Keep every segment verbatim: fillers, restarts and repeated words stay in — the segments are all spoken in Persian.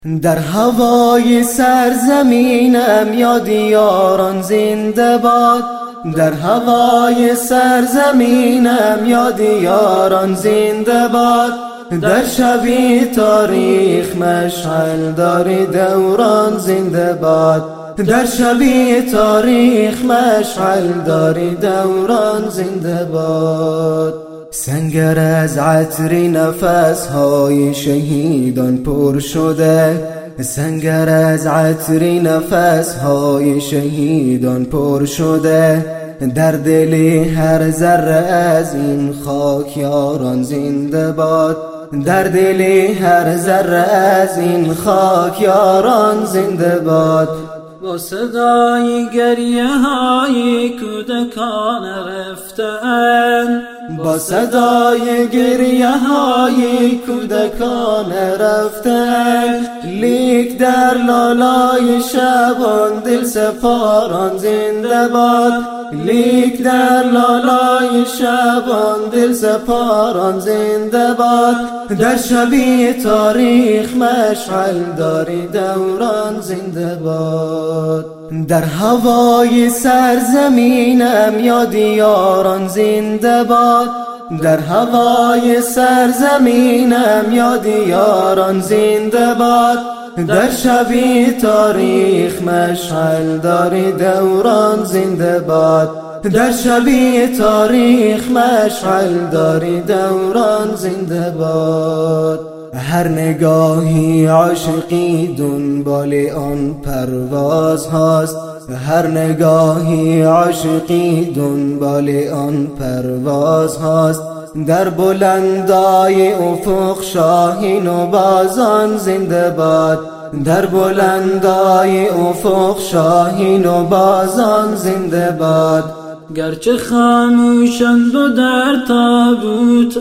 در هوای سرزمینم یاد یاران زنده باد. در هوای سرزمینم یاد یاران زنده باد. در شبی تاریخ مشعل داری دوران زنده باد. در شبی تاریخ مشعل داری دوران زنده باد. سنگر از عطر نفس های شهیدان پر شده. سنگر از عطر نفس های شهیدان پر شده. در دل هر ذره از این خاک یاران زنده باد. در دل هر ذره از این خاک یاران زنده باد. با صدای گریه های کودکان رفته‌اند. با صدای گریه های کودکان رفته‌اند. لیک در لالای شبان دل سپاران زنده باد. لیک در لالای شبان دل سپاران زنده باد. در شبی تاریخ مشعل داری دوران زنده باد. در هوای سرزمینم یاد یاران زنده باد. در هوای سرزمینم یاد یاران زنده باد. در شبی تاریخ مشعل داری دوران زنده باد. در شبی تاریخ مشعل داری دوران زنده باد. هر نگاهی عاشقی دنبال آن پرواز هاست. هر نگاهی عاشقی دنبال آن پرواز هاست. در بلندای افق شاهین و بازان زنده باد. در بلندای افق شاهین و بازان زنده باد. گرچه خاموشند و در تابوت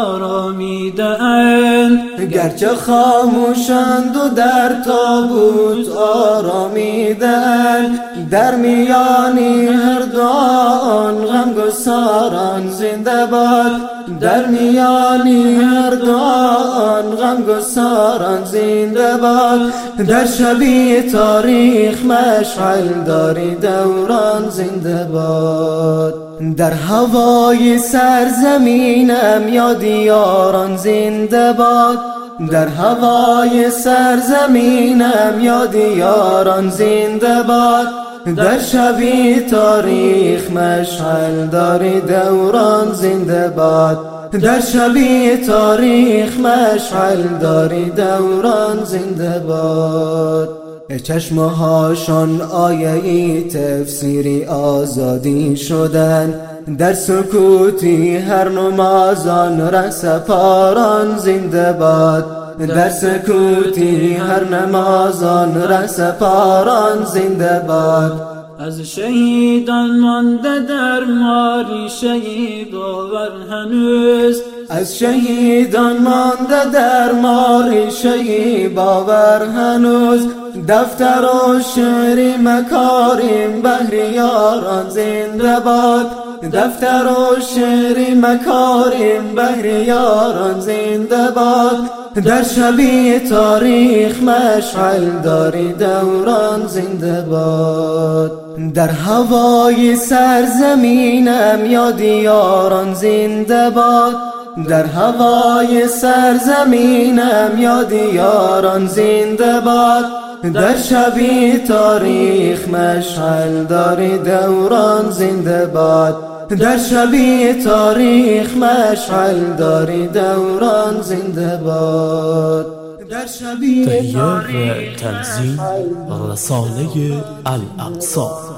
آرامیده‌اند. گرچه خاموشند و در تابوت آرامیده‌اند. در میانی هر دوان غمگساران زنده باد. در میانی هر دوان غمگساران زنده باد. در شبی تاریخ مشعل داری دوران زنده باد. در هوای سرزمینم یاد یاران زنده باد. در هوای سرزمینم یاد یاران زنده باد. در شبی تاریخ مشعل داری دوران زنده باد. در شبی تاریخ مشعل داری دوران زنده باد. چشمهاشان آیه‌ای تفسیری آزادی شدن. در سکوتی هر نمازان ره سپاران زنده باد. در سکوتی هر نمازان ره سپاران زنده باد. از شهیدان مانده در ماری شهید باور هنوز. از شهیدان مانده در ماری شهید باور هنوز. دفتر و شعری مکارم بهر یاران زنده باد. دفتر و شعری مکارم بهر یاران زنده باد. در شبی تاریخ مشعل داری دوران زنده باد. در هوای سرزمینم یاد یاران زنده باد. در هوای سرزمینم یاد یاران زنده باد. در شبی تاریخ مشعل داری دوران زنده باد. در شبی تاریخ مشعل داری دوران زنده باد. در شبی تهیه و تنظیم رسانه الاقصی.